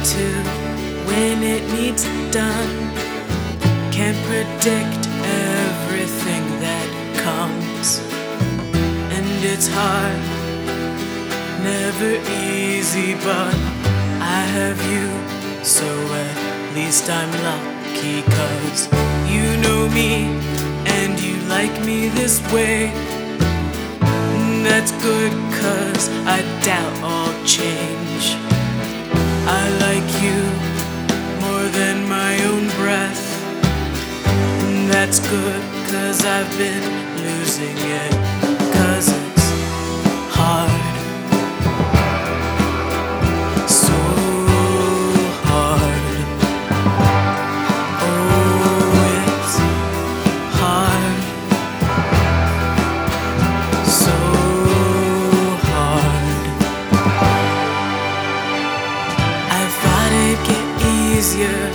to when it needs done. Can't predict everything that comes, and it's hard, never easy, but I have you, so at least I'm lucky, 'cause you know me and you like me this way. That's good, 'cause I doubt I'll change. I like you more than my own breath. That's good, 'cause I've been losing it, 'cause it's hard, so hard. Oh, it's hard, so hard. I thought it'd get easier